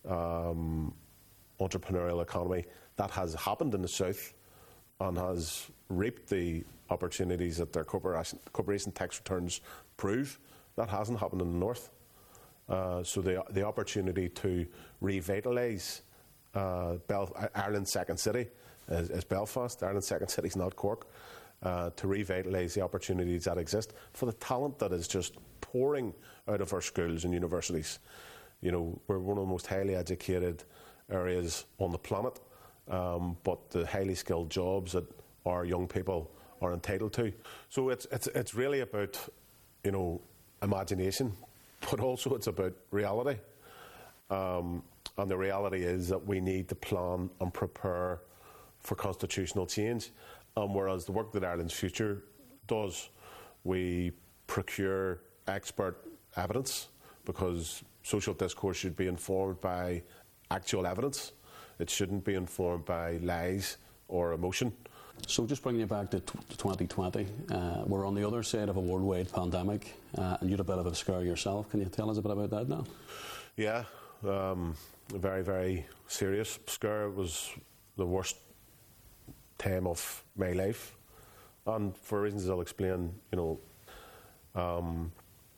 um, entrepreneurial economy. That has happened in the south and has reaped the opportunities that their corporation, corporation tax returns prove. That hasn't happened in the north. Uh, so the the opportunity to revitalise uh, Bel- Ireland's second city is, is Belfast. Ireland's second city is not Cork. Uh, to revitalise the opportunities that exist for the talent that is just pouring out of our schools and universities. You know, we're one of the most highly educated areas on the planet, um, but the highly skilled jobs that our young people are entitled to. So it's it's it's really about, you know, imagination, but also it's about reality. Um, and the reality is that we need to plan and prepare for constitutional change. And whereas the work that Ireland's Future does, we procure expert evidence, because social discourse should be informed by actual evidence. It shouldn't be informed by lies or emotion. So just bringing you back to twenty twenty, uh, we're on the other side of a worldwide pandemic, uh, and you had a bit of a scare yourself. Can you tell us a bit about that now? Yeah, um, a very, very serious scare. It was the worst time of my life, and for reasons I'll explain, you know, um,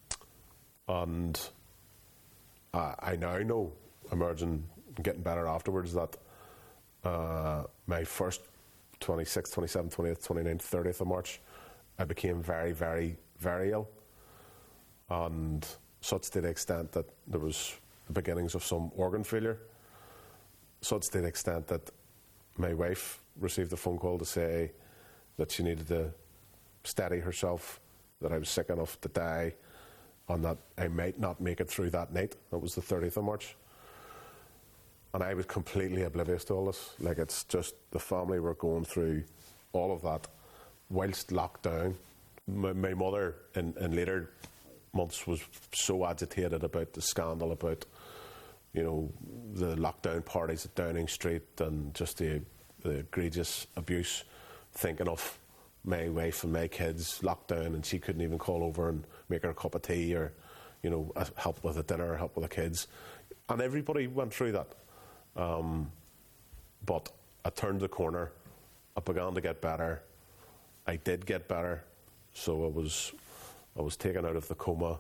and I, I now know, emerging and getting better afterwards, that uh, my first twenty-sixth, twenty-seventh, twentieth, twenty-ninth, thirtieth of March, I became very, very, very ill, and such to the extent that there was the beginnings of some organ failure, such to the extent that my wife received a phone call to say that she needed to steady herself, that I was sick enough to die, and that I might not make it through that night. That was the thirtieth of March. And I was completely oblivious to all this. Like, it's just the family were going through all of that whilst locked down. My, my mother, in, in later months, was so agitated about the scandal, about, you know, the lockdown parties at Downing Street and just the, the egregious abuse, thinking of my wife and my kids locked down, and she couldn't even call over and make her a cup of tea or, you know, help with the dinner or help with the kids. And everybody went through that. Um, but I turned the corner. I began to get better. I did get better. So I was, I was taken out of the coma,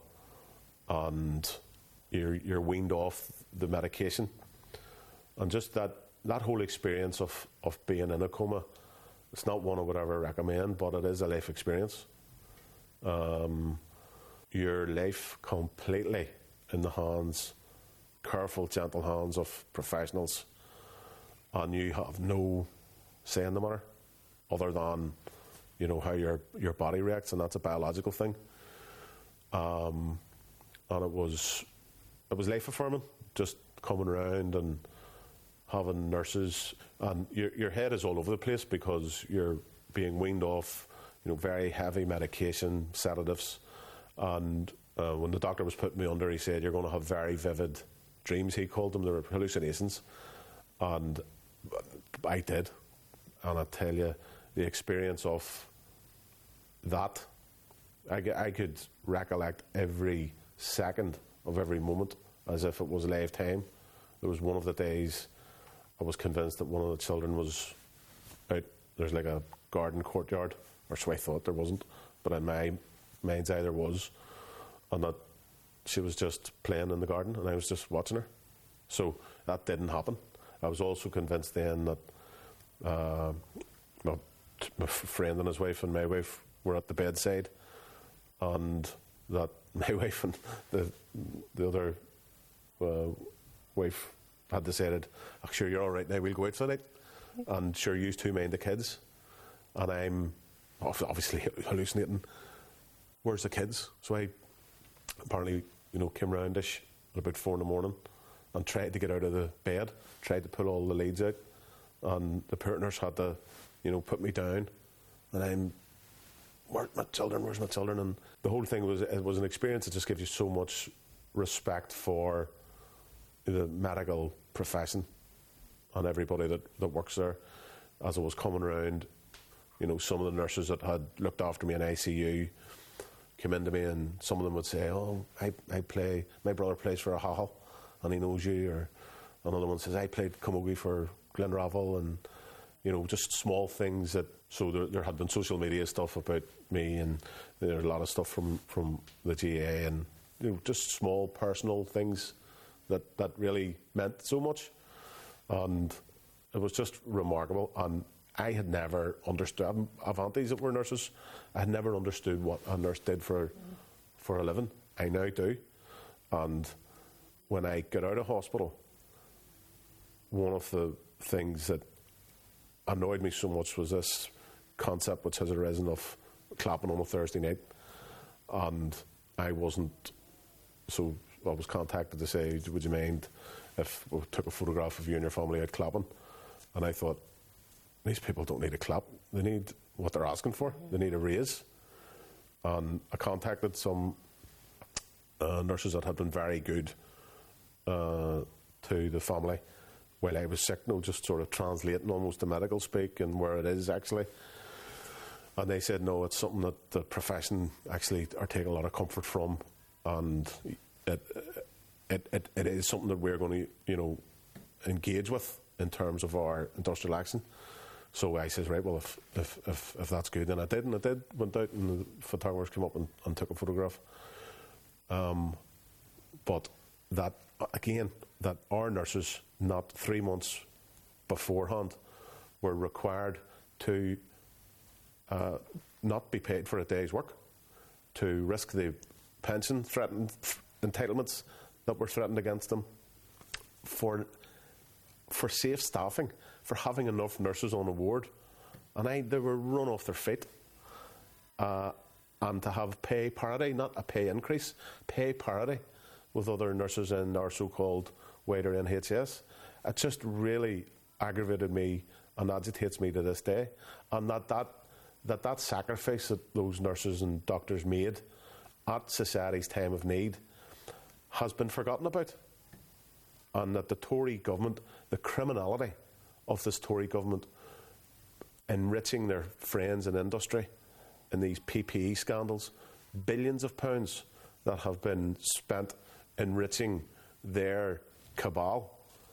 and you're, you're weaned off the medication. And just that, that whole experience of, of being in a coma, it's not one I would ever recommend, but it is a life experience. Um, your life completely in the hands, careful, gentle hands of professionals, and you have no say in the matter other than, you know, how your your body reacts, and that's a biological thing. Um, and it was it was life affirming, just coming around and having nurses, and your your head is all over the place because you're being weaned off, you know, very heavy medication, sedatives, and uh, when the doctor was putting me under, he said, "You're going to have very vivid dreams," he called them. They were hallucinations. And I did. And I tell you, the experience of that, I, I could recollect every second of every moment as if it was live time. There was one of the days I was convinced that one of the children was out. There's like a garden courtyard, or so I thought. There wasn't, but in my mind's eye there was, and that she was just playing in the garden and I was just watching her. So that didn't happen. I was also convinced then that uh, my, my friend and his wife and my wife were at the bedside, and that my wife and the, the other uh, wife had decided, "Oh, sure, you're all right now, we'll go out for the night." And sure, you two mind the kids. And I'm obviously hallucinating. Where's the kids? So I apparently, you know, came roundish at about four in the morning and tried to get out of the bed, tried to pull all the leads out, and the poor nurse had to, you know, put me down. And I'm, where's my children, where's my children? And the whole thing was, it was an experience that just gives you so much respect for the medical profession and everybody that, that works there. As I was coming around, you know, some of the nurses that had looked after me in I C U came into me, and some of them would say, "Oh, I, I play, my brother plays for Ahahl and he knows you," or another one says, "I played camogie for Glenravel," and, you know, just small things that, so there, there had been social media stuff about me, and there were a lot of stuff from, from the G A A, and, you know, just small personal things that, that really meant so much. And it was just remarkable. And I had never understood, I've aunties that were nurses, I had never understood what a nurse did for for a living. I now do. And when I got out of hospital, one of the things that annoyed me so much was this concept which has arisen of clapping on a Thursday night. And I wasn't so I was contacted to say, would you mind if we took a photograph of you and your family out clapping? And I thought, these people don't need a clap. They need what they're asking for. They need a raise. And I contacted some uh, nurses that had been very good uh, to the family while I was sick, no, just sort of translating almost the medical speak and where it is actually. And they said, no, it's something that the profession actually are taking a lot of comfort from, and it it, it, it is something that we're going to, you know, engage with in terms of our industrial action. So I says, right, well, if if, if, if that's good, then I did, and I did, went out and the photographers came up and, and took a photograph. Um, but that, again, that our nurses, not three months beforehand, were required to uh, not be paid for a day's work, to risk the pension threatened entitlements that were threatened against them, for for safe staffing, for having enough nurses on a ward. And I, they were run off their feet. Uh, and to have pay parity, not a pay increase, pay parity with other nurses in our so-called wider N H S. It just really aggravated me and agitates me to this day. And that that, that, that sacrifice that those nurses and doctors made at society's time of need has been forgotten about. And that the Tory government, the criminality of this Tory government enriching their friends in industry in these P P E scandals, billions of pounds that have been spent enriching their cabal,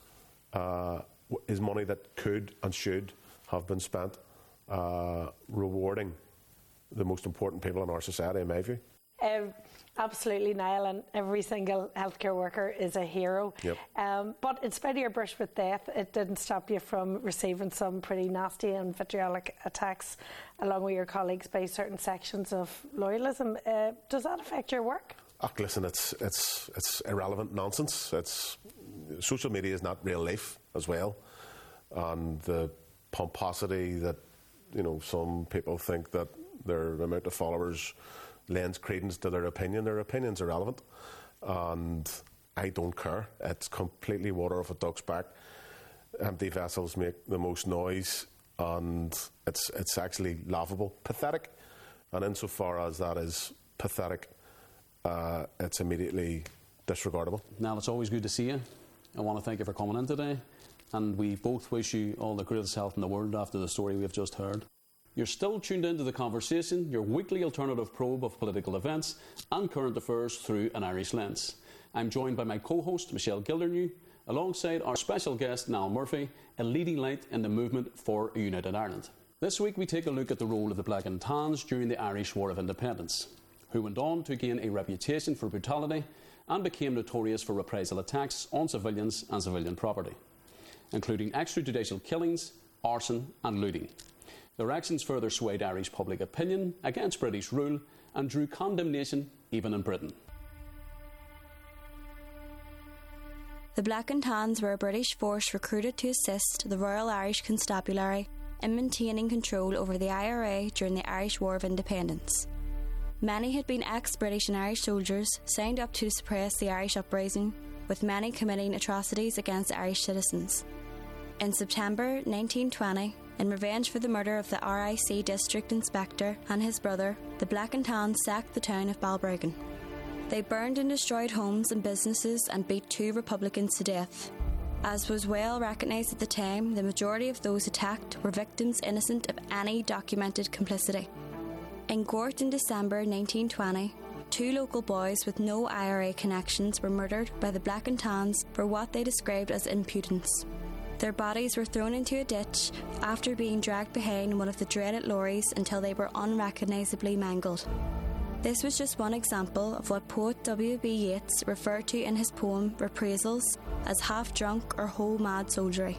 uh, is money that could and should have been spent uh, rewarding the most important people in our society, in my view. Um, absolutely, Niall, and every single healthcare worker is a hero. Yep. Um, but in spite of your brush with death, it didn't stop you from receiving some pretty nasty and vitriolic attacks along with your colleagues by certain sections of loyalism. Uh, does that affect your work? Oh, listen, it's it's it's irrelevant nonsense. It's social media is not real life as well, and the pomposity that, you know, some people think that their amount of followers lends credence to their opinion. Their opinion's irrelevant, and I don't care. It's completely water off a duck's back. Empty vessels make the most noise, and it's it's actually laughable, pathetic. And insofar as that is pathetic, uh, it's immediately disregardable. Now, it's always good to see you. I want to thank you for coming in today, and we both wish you all the greatest health in the world after the story we've just heard. You're still tuned into The Conversation, your weekly alternative probe of political events and current affairs through an Irish lens. I'm joined by my co-host, Michelle Gildernew, alongside our special guest, Niall Murphy, a leading light in the movement for a united Ireland. This week we take a look at the role of the Black and Tans during the Irish War of Independence, who went on to gain a reputation for brutality and became notorious for reprisal attacks on civilians and civilian property, including extrajudicial killings, arson and looting. Their actions further swayed Irish public opinion against British rule and drew condemnation even in Britain. The Black and Tans were a British force recruited to assist the Royal Irish Constabulary in maintaining control over the I R A during the Irish War of Independence. Many had been ex-British and Irish soldiers signed up to suppress the Irish uprising, with many committing atrocities against Irish citizens. In September nineteen twenty, in revenge for the murder of the R I C District Inspector and his brother, the Black and Tans sacked the town of Balbriggan. They burned and destroyed homes and businesses and beat two Republicans to death. As was well recognised at the time, the majority of those attacked were victims innocent of any documented complicity. In Gort in December nineteen twenty, two local boys with no I R A connections were murdered by the Black and Tans for what they described as impudence. Their bodies were thrown into a ditch after being dragged behind one of the dreaded lorries until they were unrecognisably mangled. This was just one example of what poet W B Yeats referred to in his poem Reprisals as half-drunk or whole-mad soldiery.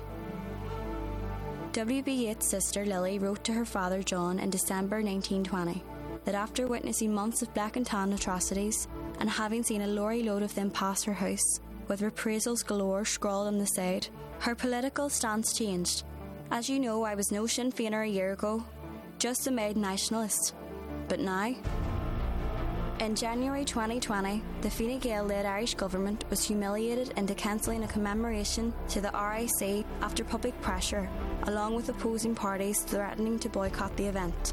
W B Yeats' sister Lily wrote to her father John in December nineteen twenty that after witnessing months of Black and Tan atrocities and having seen a lorry load of them pass her house, with reprisals galore scrawled on the side, her political stance changed. As you know, I was no Sinn Féiner a year ago, just a made nationalist. But now, In January twenty twenty, the Fine Gael-led Irish government was humiliated into cancelling a commemoration to the R I C after public pressure, along with opposing parties threatening to boycott the event.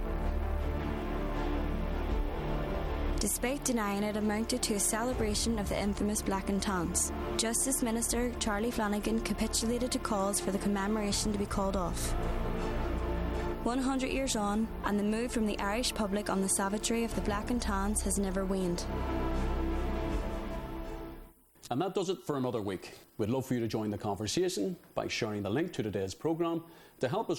Despite denying it amounted to a celebration of the infamous Black and Tans, Justice Minister Charlie Flanagan capitulated to calls for the commemoration to be called off. one hundred years on, and the mood from the Irish public on the savagery of the Black and Tans has never waned. And that does it for another week. We'd love for you to join the conversation by sharing the link to today's programme to help us